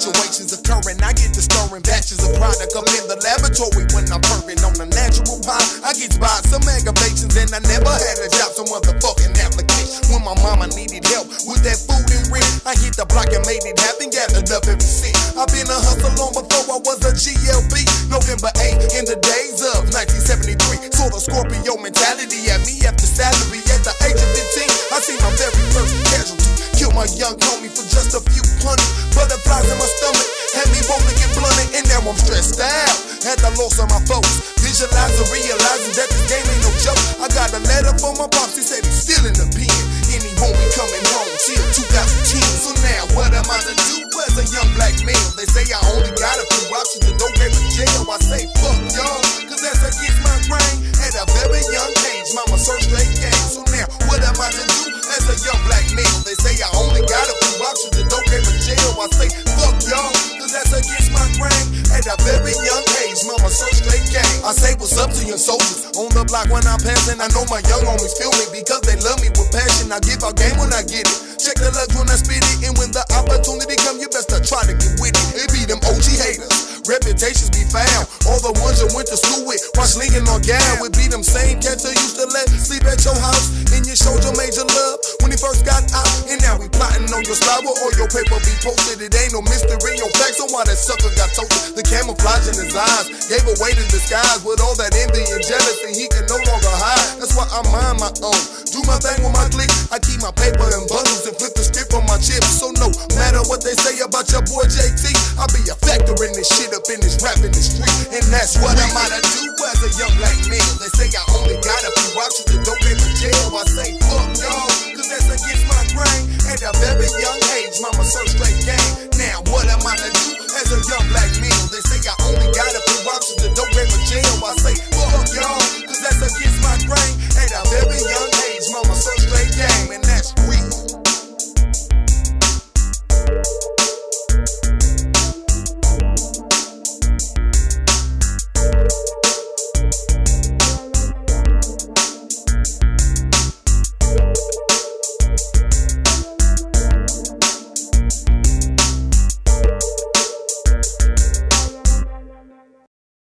situations occurring. I get to stirring batches of product up in the laboratory when I'm purring on a natural high. I get by some aggravations and I never had a job, some motherfucking application. When my mama needed help with that food and rent, I hit the block and made it happen, gathered up every cent. I've been a hustler long before I was a GLB. November 8th in the days of 1973. Sort of Scorpio mentality at me after salary at the age of 15. I see my very first casualty. Killed my young homie for just a few hundred. Butterflies in my stomach had me rolling and blunted, and now I'm stressed out. Had the loss of my folks. Visualizing, realizing that this game ain't no joke. I got a letter from my pops, he said he's still in the pen, and he won't be coming home till 2010. So now what am I to do as a young black male? They say I only got a few options to don't go to jail. I say fuck y'all, cause that's against my grain. At a very young age, mama so straight game. So now what am I to do as a young black male? They say I only got a few options to don't go to jail. I say fuck y'all, cause that's against my grain. At a very young age, mama so straight game. I say what's up to your soldiers on the block when I'm passing. I know my young homies feel me because they love me with passion. I give out game when I get it. Check the luck when I spit it, and when the opportunity come, you best to try to get with it. It be them OG haters, reputations be found. All the ones you went to school with, watch Lincoln or Gal. Would be them same cats that used to let sleep at your house, and you showed your major love when he first got out. And now we plotting on your slide or your paper be posted. It ain't no mystery, no facts on why that sucker got toasted. The camouflage in his eyes gave away the disguise. With all that envy and jealousy, he can no longer hide. That's why I mind my own, do my thing with my clique. I keep my paper in bundles and flip the script on my chips. So no matter what they say about your boy JT, I'll be a factor in this shit up in this rap industry. And that's what I'm out to do as a young black male. They say I only got a few options to don't go to jail. I say fuck y'all, cause that's against my grain. At a very young age, mama so straight game.